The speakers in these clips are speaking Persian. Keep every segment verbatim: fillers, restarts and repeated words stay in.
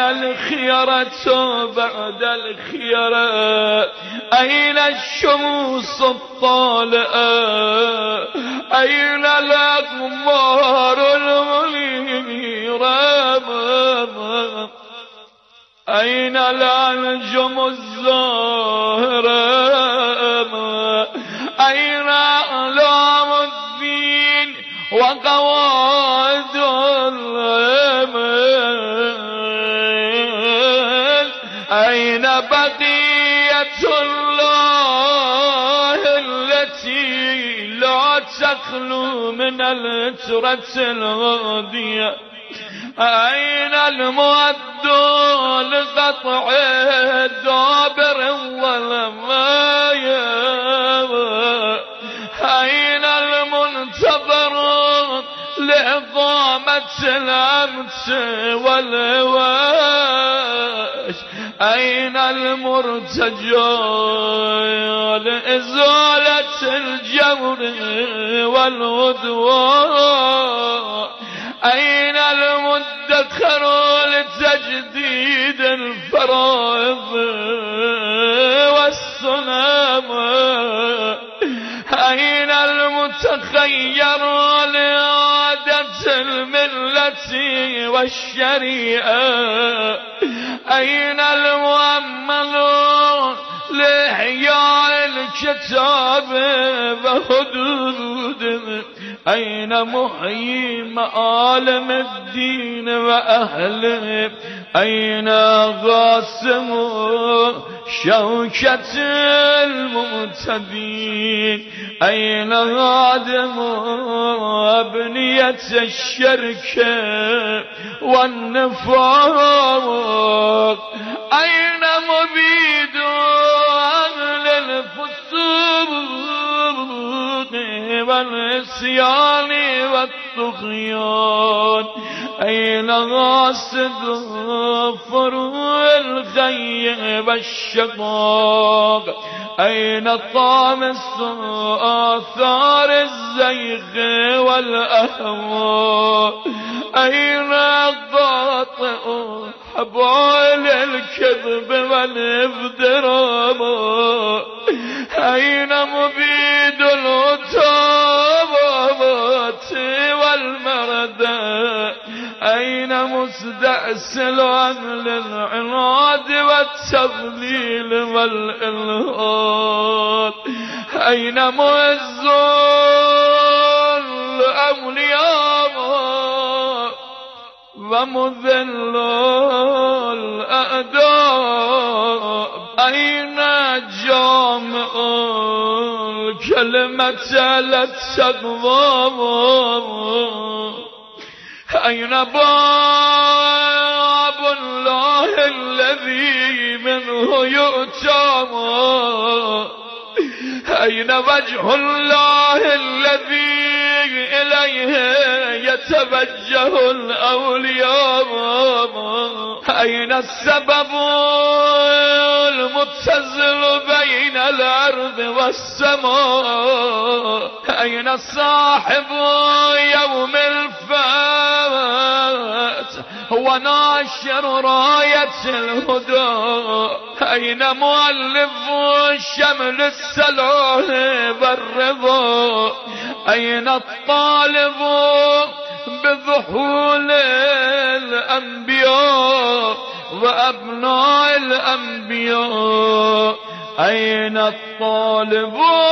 الخيرة بعد الخيرة؟ أين الشموس الطالئة؟ أين الأقمار المنيرة؟ أين الأنجم الزاهرة؟ أين أعلام الدين وقواعد الأمل؟ أين بقية الله التي لا تخلو من الترة الغادية؟ أين المؤد لقطع دابر الظلمايا؟ أين المنتظر لإقامة الأمس والهواش؟ أين المرتجى لإزالة الجور والعدوان؟ أين المدخر لتجديد الفرائض والسلام؟ أين المتخير لإعادة الملة والشريعة؟ أين المؤمل لإحياء الكتاب وحدوده؟ أين محيي معالم الدين وأهله؟ أين غاسم شوكة المعتدين؟ أين هادم أبنية الشرك والنفاق؟ أين مبيد أهل الفسوق والعصيان والطغيان؟ أين غاصد فروع الغي والشقاق؟ أين طامس آثار الزيغ والأهواء؟ أين قاطئ حبال الكذب والافتراء؟ أين مبيد العتابات والمردى؟ أين مستأصل أهل العناد والتضليل والإلحاد؟ أين معز الأولياء ومذل الأعداء؟ أين جامع الكلمة للتقوى؟ أين باب الله الذي منه يؤتى؟ أين وجه الله الذي إليه يتوجه الأولياء؟ أين السبب المتصل بين الأرض والسماء؟ أين صاحب يوم الفات هو ناشر راية الهدى؟ أين مؤلف شمل السلام والرضا؟ أين الطالب بذحول الأنبياء وأبناء الأنبياء؟ أين الطالب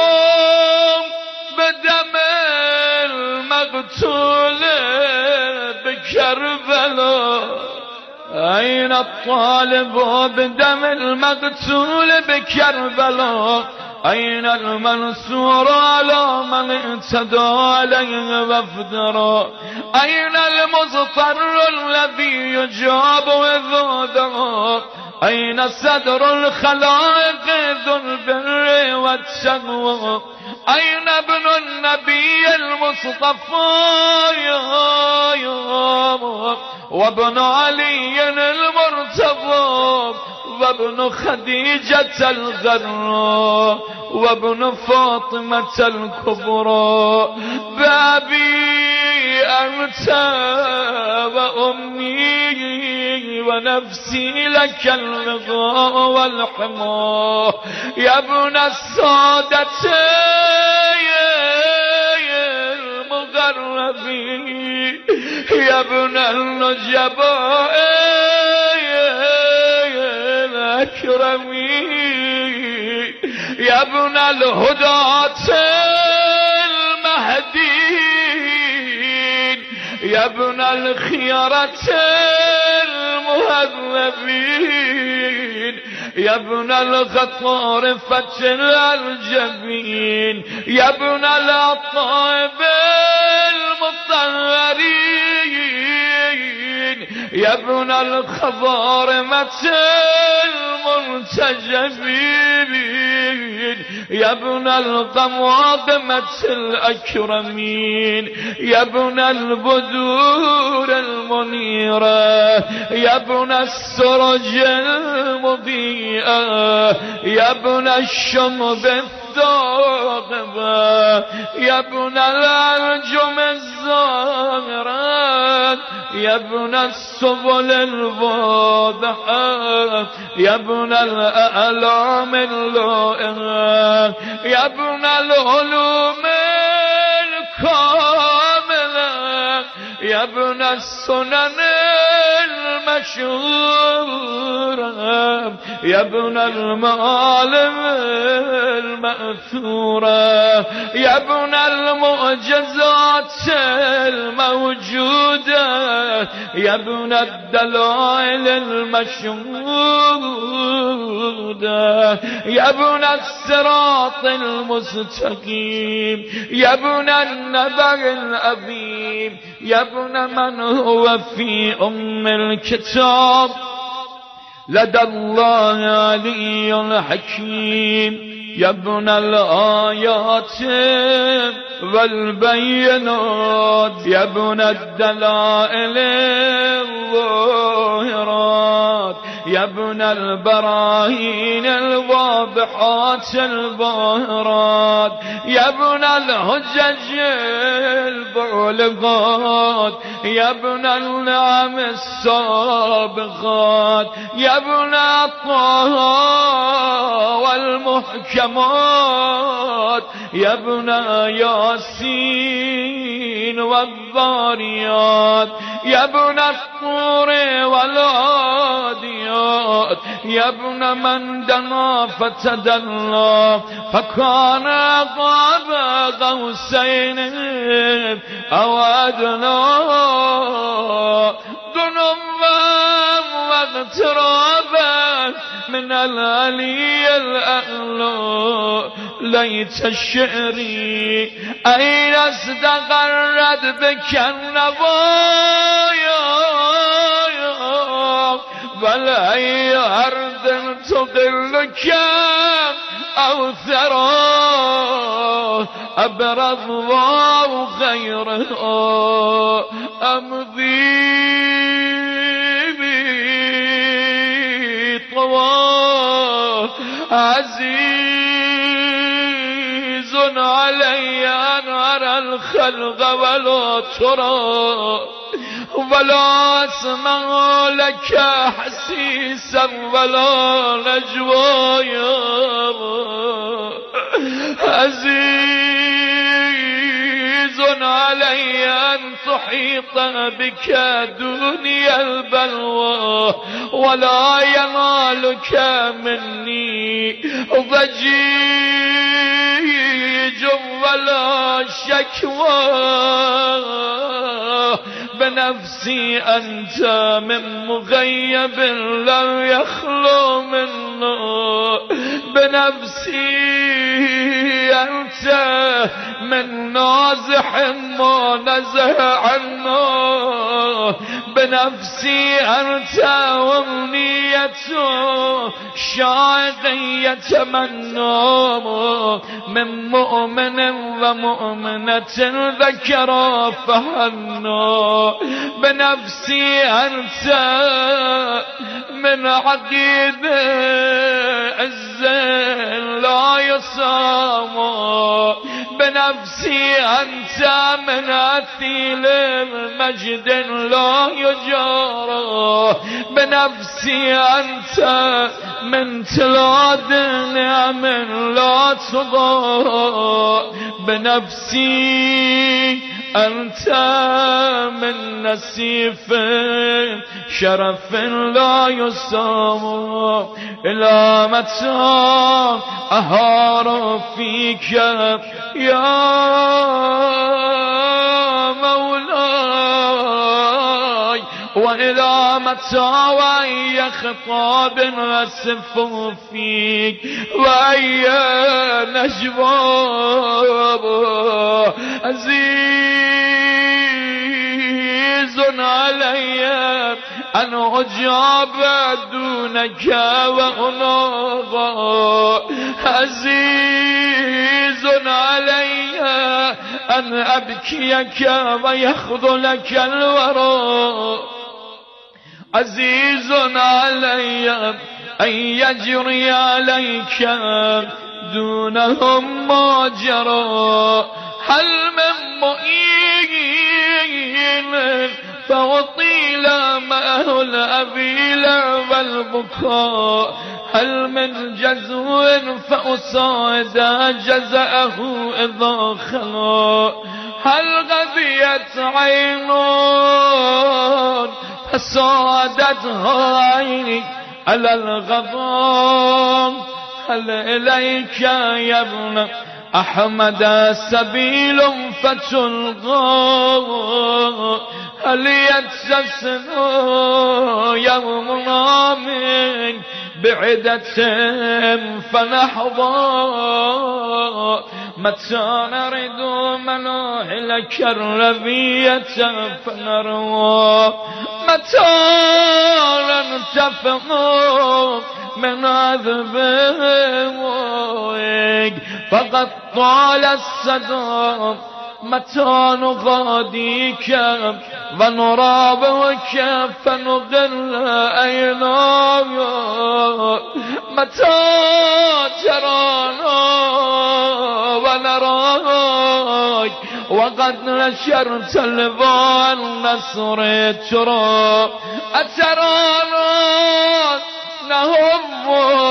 بدم المقتول بكربلاء؟ أين الطالب بدم المقتول بكربلاء؟ أين المنصور على من اعتدى عليه وافترى؟ أين المضطر الذي يجاب إذا دعا؟ أين صدر الخلائق ذو البر والتقوى؟ أين ابن النبي المصطفى وابن علي المرتضى وابن خديجة الغراء وابن فاطمة الكبرى؟ بأبي أنت وأمي ونفسي لك الرضا والحماه. يا ابن السادة المغربين، يا ابن النجباء الأكرمين، يا ابن الهداة المهديين، يا ابن الخيرة المهذبين، يا ابن الغطارفة الجبين، يا ابن الأطيب المطهرين، يا ابن الخضارمة المنتجبين، يا ابن القماقمة الأكرمين، يا ابن البدور المنيرة، يا ابن السرج المضيئة، يا ابن الشمب الثاقبة، يا ابن الأنجم الزاهرة، يا ابن السبل الواضحة، يا ابن الأعلام اللائقة، يا ابن العلوم الكاملة، يا ابن السنن المشهورة، يا ابن المعالم المأثورة، يا ابن المعجزات الموجودة، يا ابن الدلائل المشهودة، يا ابن الصراط المستقيم، يا ابن النبأ العظيم، يا ابن من هو في أم الكتاب لدى الله علي حكيم، يا ابن الآيات والبينات، يا ابن الدلائل الظاهرات، يا ابن البراهين الواضحات الباهرات، يا ابن الحجج البالغات، يا ابن النعم السابقات، يا ابن طه والمحكمات، يا ابن ياسين والذاريات، يا ابن الطور والعاديات، يا ابن من دنا فتدلى فكان قاب قوسين أو أدنى، دنوا واغترابا من العلي الأعلى. ليت الشعري أين استقرت بك النوايا، بل أي أرض تقلك أو ثرى أبرض غيرها أمضي طوى عزيز علي أن أرى الخلق ولا ترى، ولا اسمع لك حسيسا ولا نجوايا، عزيز علي أن تحيط بك دنيا البلوى، ولا ينالك مني ضجيج ولا شكوى، بنفسي أنت من مغيب لم يخلو منه، بنفسي أنت من نازح ما نزه عنه، بنفسي أنت وامنية شاعق يتمنى من مؤمن ومؤمنة ذكر فهنى، بنفسي أنت من عقيد الزين لا يصام، بنفسي أنت من أثيل المجد لا يجارى بنفسي أنت من تلاد نعم لا تضاء بنفسي أنت من نسيف شرف لا يسام إلى متى أهار فيك يا مولاي وإلى متى وأي خطاب أسف فيك وأي نجوى عزيز علي أن أجاب دونك وأناغى عزيز علي أن أبكيك ويخذلك الورى عزيز علي أن يجري عليك دونهم ما جرى هل من مؤين فأطيل معه الأبيل والبكاء هل من جزو فأصعد جزأه إذا خلا هل غذيت عين فصادتها عيني على الغضام هل إليك يا ابن أحمد سبيل فتلقى هل يتسسن يومنا من بعدة فنحظى متى نرد مناهلك الربية فنروى متى ننتفق من عذبك فقد طال الصدى متى نغاديك ونرابك فنغل أيناك متى ترانا ونراك وقد نشرت لواء النصر ترى أترانا نهم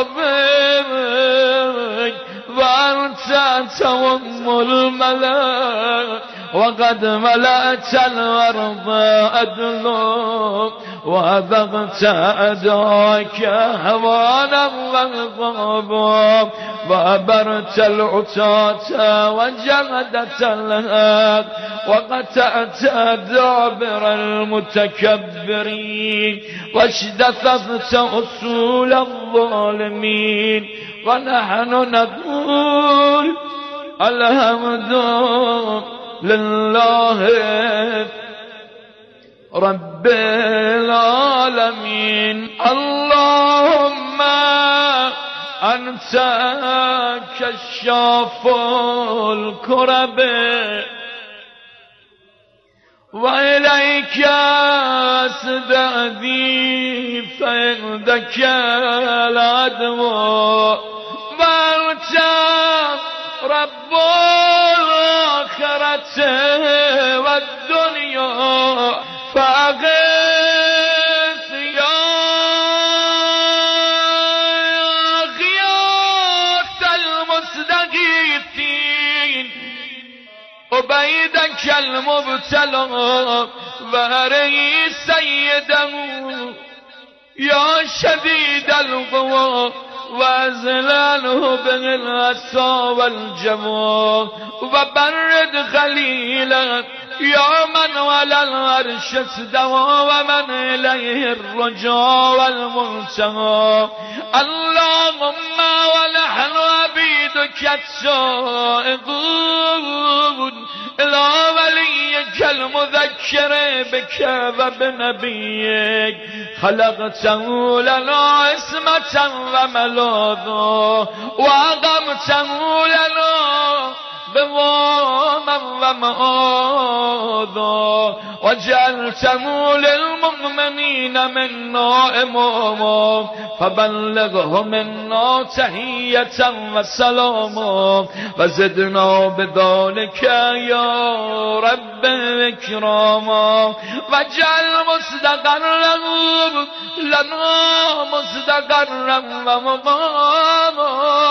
بك وأنت توم الملأ وقد ملأت الأرض أدلوك وأبغت أداك هوانا وغضبا وأبرت العتاة وجهدت الهاب وقطعت دابر المتكبرين واجتثثت أصول الظالمين ونحن نقول الحمد لله رب العالمين اللهم أنت كشاف الكرب وإليك أستأذي فعندك العدو وأنت رب الآخرة والدنيا فأغث يا غياث المستغيثين عبيدك المبتلى وهري سيده يا شديد القوى وازلاله بالعصا والجمع وبرد خليلا يا من على العرش استوى ومن إليه الرجاء والمنتهى اللهم ونحن عبيدك السائقون إلى وليك المذكر بك وبنبيك خلقته لنا عصمة وملاذا وأقمته لنا بواما مآذا وجعلته للمؤمنين منا إماما فبلغه منا تحية وسلاما وزدنا بذلك يا رب إكراما واجعل مستقرا لنا مستقرا ومقاما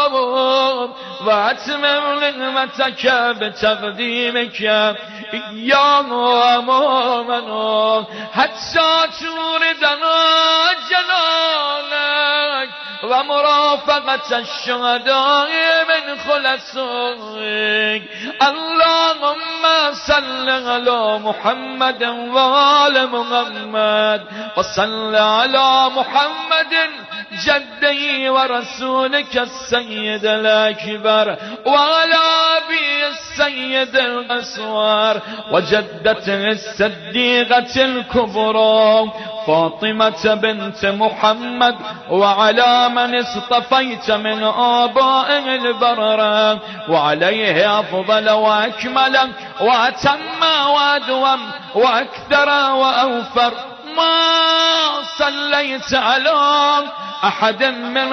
وأتمم نعمتك بتقديمك إيانا أمامنا حتى توردنا جنانك ومرافقة الشهداء من خلصائك اللهم صل على محمد وآل محمد وصل على محمد جدي ورسولك السيد الأكبر وعلى أبي السيد الأسوار وجدته الصديقة الكبرى فاطمة بنت محمد وعلى من اصطفيت من آبائه البررة وعليه أفضل وأكمل وأتم وأدوم وأكثر وأوفر ما صليت على أحد من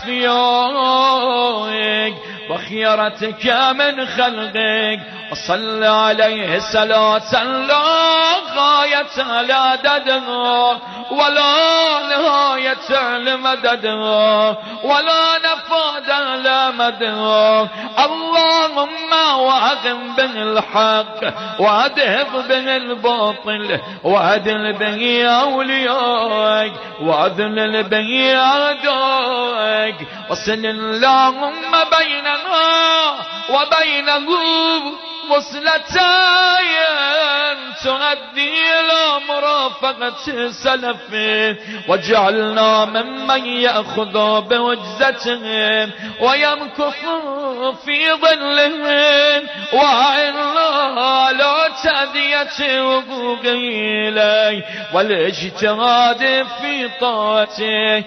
أصفيائك وخيرتك من خلقك وصل عليه صلاة لا غاية لعددها ولا نهاية لمددها ولا نفاد لمدها اللهم وأقم به الحق وأذهب به الباطل وأدل به أوليائك وأذلل به أعدائك وصل اللهم بيننا وبينه وصلتين تؤدي إلى مرافقة سلفه وجعلنا ممن يأخذ بوجزته ويمكث في ظله وعنا على تأدية حقوقه إليه والاجتهاد في طاعته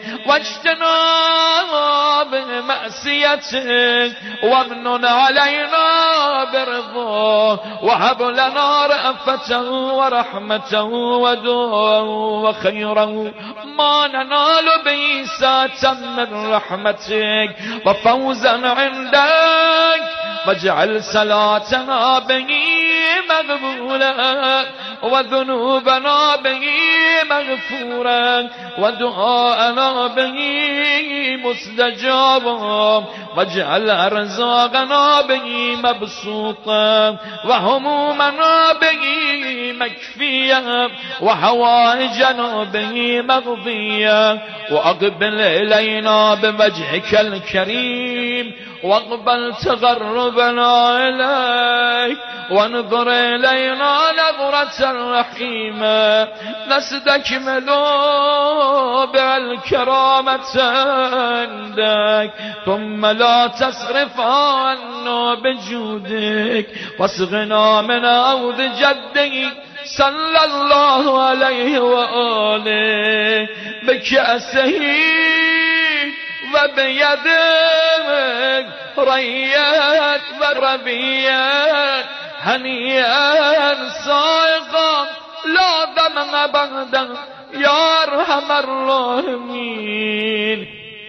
واجتناب مأسيته وامنن علينا برضاه وهب لنا رأفته ورحمته ودعاءه وخيره ما ننال به ساعة من رحمتك وفوزا عندك واجعل صلاتنا به مقبولا وذنوبنا به مغفورا ودعاءنا به مستجابا واجعل أرزاقنا به مبسوطا وهمومنا به مكفيا وحوائجنا به مقضيا وأقبل إلينا بوجهك الكريم واقبل تقربنا إليك وانظر إلينا نظرة رحيمة نستكمل بالكرامة عندك ثم لا تصرف عنا بجودك واسقنا من عود جدك صلى الله عليه وآله بكأسه وبيدك ريات وربيات هنيئا سائقا لا دمع بعدا يا ارحم الراحمین.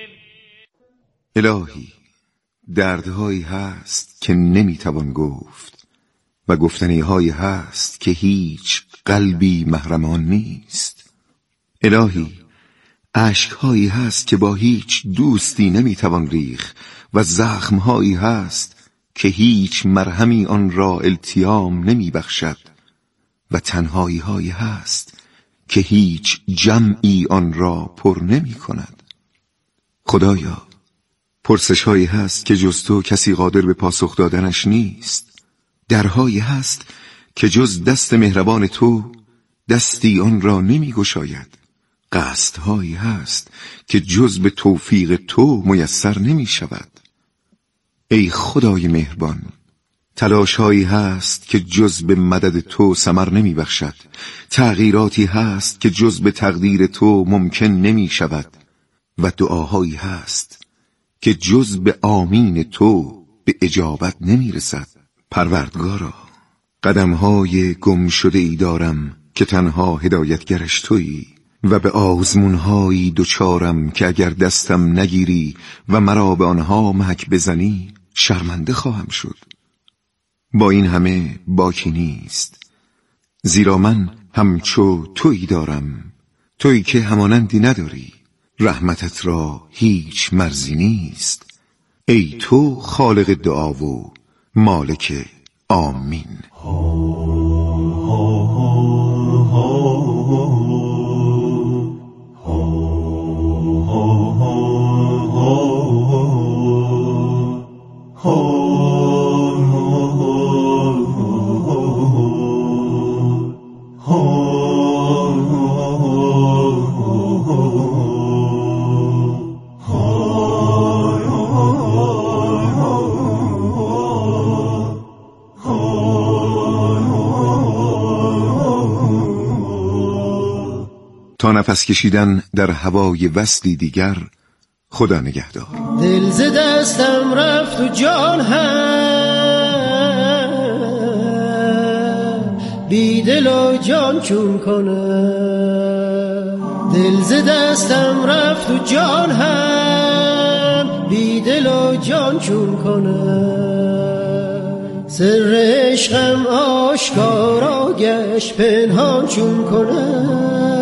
الهی دردهایی هست که نمیتوان گفت و گفتنیهایی هست که هیچ قلبی محرمان نیست. الهی اشکهایی هست که با هیچ دوستی نمیتوان ریخت و زخمهایی هست که هیچ مرهمی آن را التیام نمیبخشد و تنهایی هایی هست که هیچ جمعی آن را پر نمی کند. خدایا پرسش هایی هست که جز تو کسی قادر به پاسخ دادنش نیست. درهایی هست که جز دست مهربان تو دستی آن را نمی گشاید. قصدهایی هست که جز به توفیق تو میسر نمی شود. ای خدای مهربان، تلاشهایی هست که جز به مدد تو ثمر نمی بخشد. تغییراتی هست که جز به تقدیر تو ممکن نمی شود و دعاهایی هست که جز به آمین تو به اجابت نمی رسد. پروردگارا، قدمهای گم شده ای دارم که تنها هدایتگرش تویی، و به آزمونهایی دوچارم که اگر دستم نگیری و مرا به آنها محک بزنی شرمنده خواهم شد. با این همه باکی نیست، زیرا من همچو تویی دارم، تویی که همانندی نداری، رحمتت را هیچ مرزی نیست. ای تو خالق دعا و مالک آمین. تا نفس کشیدن در هوای وصلی دیگر، خدا نگهدار. دل ز دستم رفت و جان هم بی دل و جان چون کنم. دل ز دستم رفت و جان هم بی دل و جان چون کنم. سر عشقم آشکارا گشت پنهان چون کنم.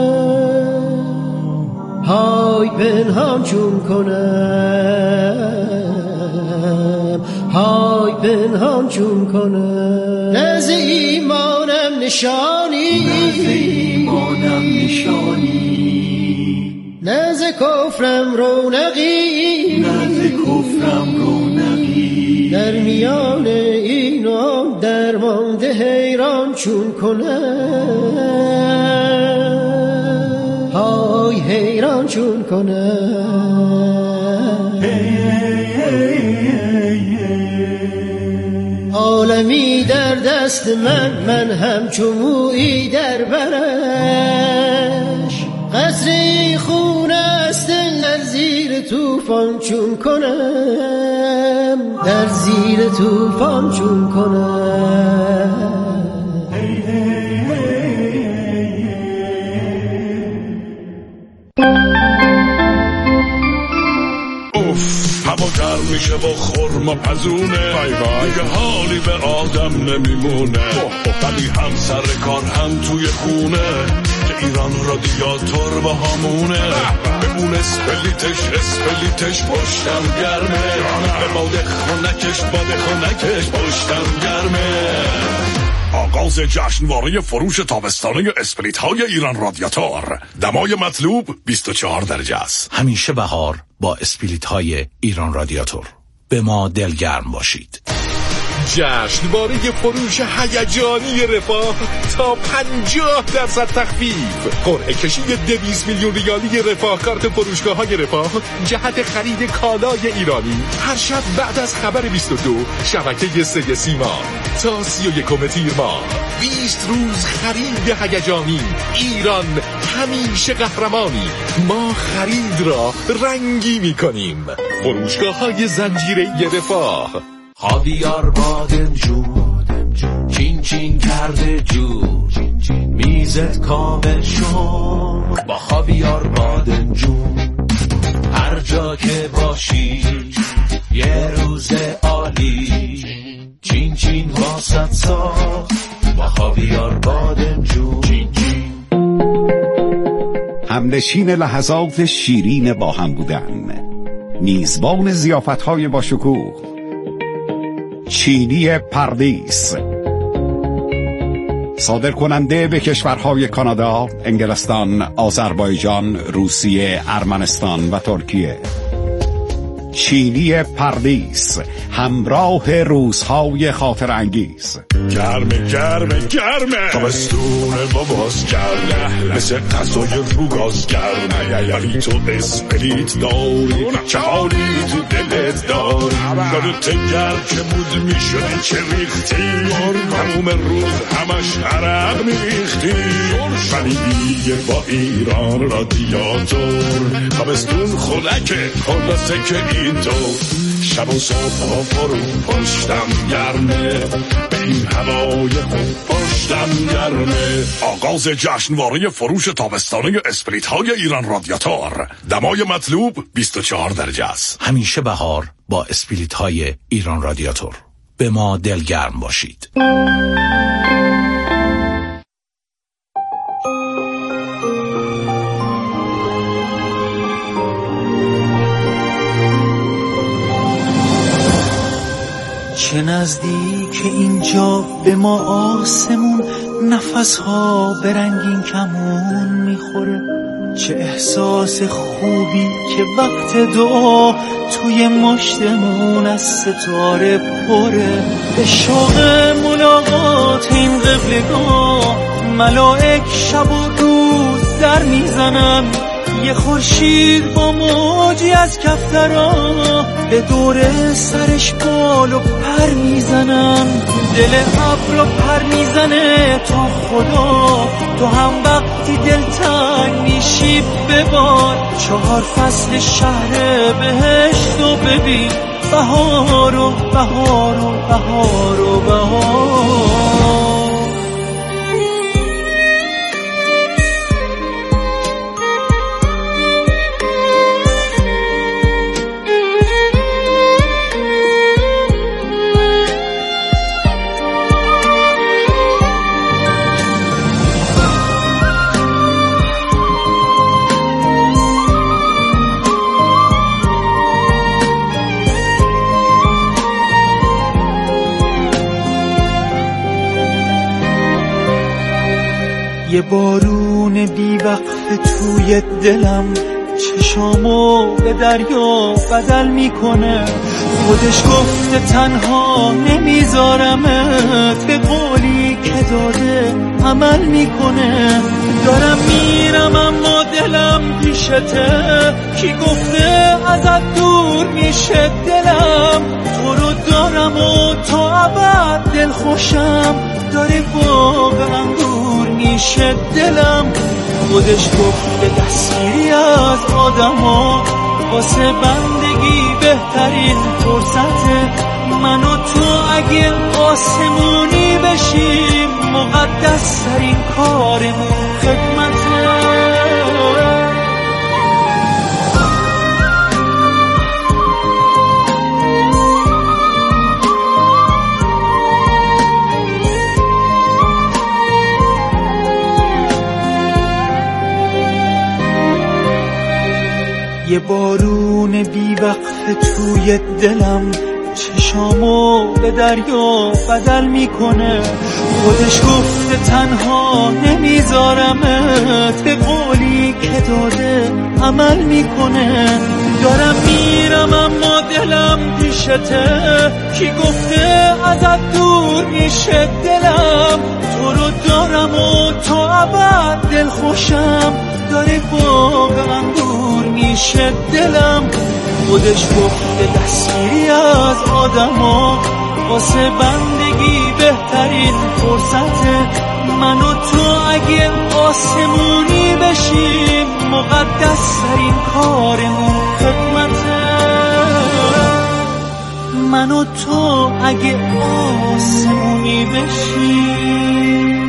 های پنهان چون کنم، های پنهان چون کنم. نز ایمانم نشانی، نز ایمانم نشانی، نز کفرم رونقی، نز کفرم رونقی. در میان این و آن درمانده حیران چون کنم. های حیران چون کنم. عالمی در دست من، من همچو مویی در برش. قصری خون است در زیر طوفان چون کنم، در زیر طوفان چون کنم. هوا گرم میشه و خرما پزونه، دیگه حالی به آدم نمیمونه. ولی هم سر کار هم توی خونه که ایران رادیاتور با همونه. بمون اسپلیتش اسپلیتش پشتم گرمه، به باد خونکش باد خونکش پشتم گرمه. آغاز جشنواره فروش تابستانه اسپلیت های ایران رادیاتور. دمای مطلوب بیست و چهار درجه است. همیشه بهار با اسپلیت های ایران رادیاتور. به ما دلگرم باشید. جشنواره فروش هیجانی رفاه تا پنجاه درصد تخفیف. قرعه کشی دویست میلیون ریالی رفاه کارت فروشگاه های رفاه جهت خرید کالای ایرانی. هر شب بعد از خبر بیست و دو شبکه سه سیما تا سی و یکم تیر ماه. بیست روز خرید هیجانی. ایران همیشه قهرمانی. ما خرید را رنگی میکنیم. فروشگاه های زنجیره رفاه. خاویار بادمجون چین چین کرده جور، میزت کامل شد با خاویار بادمجون. هر جا که باشی یه روز عالی، چین چین واسط ساخت با خاویار بادمجون. چین چین همنشین لحظات شیرین با هم بودن، میزبان ضیافت‌های با شکوه، چینی پردیس، صادر کننده به کشورهای کانادا، انگلستان، آذربایجان، روسیه، ارمنستان و ترکیه. چینی پردیس، همراه روزهای خاطر انگیز. گرمه گرمه گرمه تابستونه باباز گرمه، مثل غذای رو گاز گرمه. ولی تو اسپلیت داری، چه حالی تو دلت داری. یادت گرم که بود میشدی چه ریختی، تموم روز همش عرق میریختی. ولی دیگه با ایران رادیاتور تابستون خلکه، خلاصه که این تو شب و صبح و فرو پشتم گرمه، به این هوای خوب پشتم گرمه. آغاز جشنواره فروش تابستانه اسپریت های ایران رادیاتور. دمای مطلوب بیست و چهار درجه است. همیشه بهار با اسپریت های ایران رادیاتور. به ما دلگرم باشید. چه نزدیک اینجا به ما آسمون، نفسها به رنگین کمون میخوره. چه احساس خوبی که وقت دعا توی مشتمون از ستاره پره. به شوق ملاقات این قبلگاه ملائک شب و روز در میزنن. یه خورشید با موجی از کفترا به دور سرش بال و پر میزنن. دل ابر رو پر میزنه تا خدا تو هم وقتی دلتنگ میشی ببار. چهار فصل شهر بهشت و ببین، بهار و بهار و بهار و بهار. یه بارون بی وقت توی دلم چشامو به دریا بدل میکنه. خودش گفته تنها نمیذارمت، به قولی که داده عمل میکنه. دارم میرم اما دلم پیشته، کی گفته ازت دور میشه دلم. تو رو دارم و تا ابد دل خوشم، داره واقعا دور میشه دلم. خودش گفته دستگیری از آدم ها واسه بندگی بهترین فرصته. من و تو اگه آسمونی بشیم، مقدس ترین کارمون خدمته. یه بارون بی وقت توی دلم چشامو به دریا بدل میکنه. خودش گفته تنها نمیذارمت، به قولی که داده عمل میکنه. دارم میرم اما دلم پیشته، کی گفته ازت دور میشه دلم. تو رو دارم و تا ابد دل خوشم، داره واقعا دور میشه دلم. خودش گفته دستگیری از آدم ها واسه بندگی بهترین فرصته. من و تو اگه آسمونی بشیم، مقدس ترین کارمون خدمته. من و تو اگه آسمونی بشیم.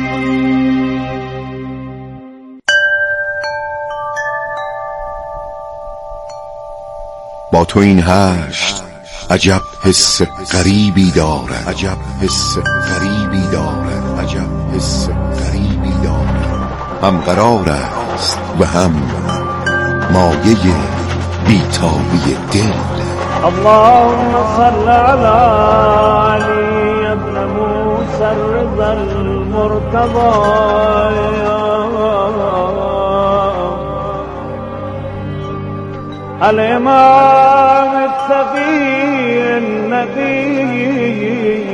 با تو این هشت عجب حس غریبی دارد، عجب حس غریبی دارد، عجب حس غریبی دارد. هم قرار است و هم مایه بیتابی دل. اللهم صل على علي ابن موسى الرضا المرتضى، الإمام التقي النبي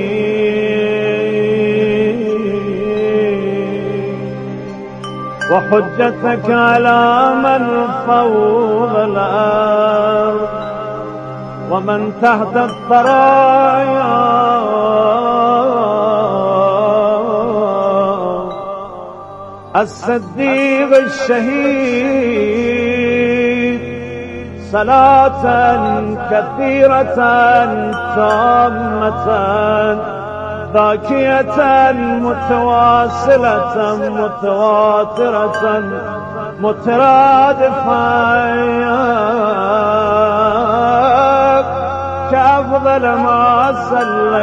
وحجتك على من فوق الأرض ومن تحت الثرايا، الصديق الشهيد صلاة كثيرة تامة ذاكية متواصلة متواترة مترادفة كأفضل ما صلى